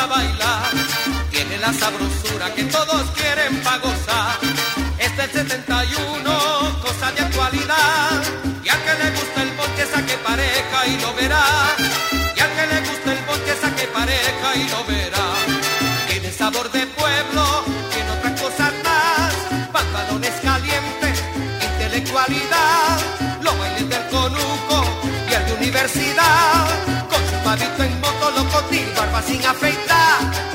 para bailar. Tiene la sabrosura que todos quieren pa' gozar. Este es el 71, cosa de actualidad. Y al que le gusta el bonche saque pareja y lo verá. Y al que le gusta el bonche saque pareja y lo verá. Tiene sabor de pueblo, tiene otras cosas más. Pantalones calientes, intelectualidad. Los bailes del conuco y el de universidad. Con su pavito en moto, locotil, barba sin afeitar.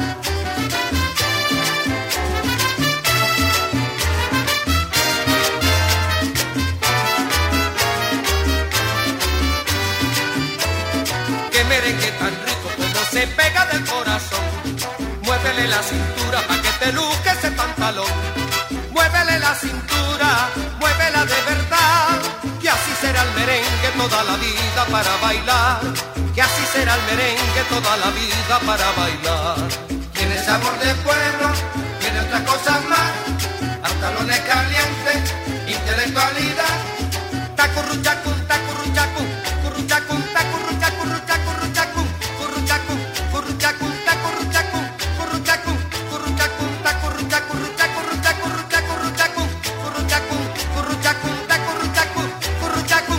Qué merengue tan rico como se pega del corazón. Muévele la cintura pa' que te luzca ese pantalón. Muévele la cintura, muévela de verdad. Que así será el merengue toda la vida para bailar. Que así será el merengue toda la vida para bailar. Tiene sabor de pueblo, tiene otras cosas más. Pantalones calientes, intelectualidad. Tacurruchacun, tacurruchacun, curruchacun, tacurruchacun, curruchacun, curruchacun, curruchacun, tacurruchacun, curruchacun, curruchacun, tacurruchacun, curruchacun, curruchacun, curruchacun, tacurruchacun, curruchacun.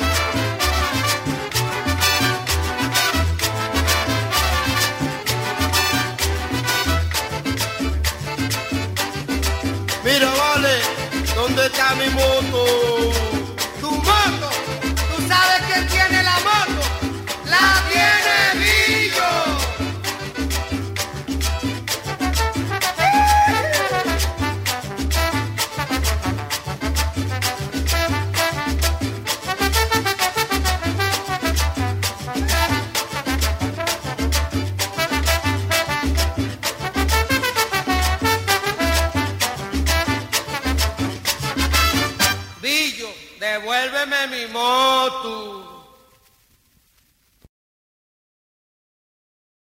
Mira, vale, ¿dónde está mi moto? Tu moto, ¿tú sabes quién tiene la moto? La tiene Billo. Billo, devuélveme mi moto.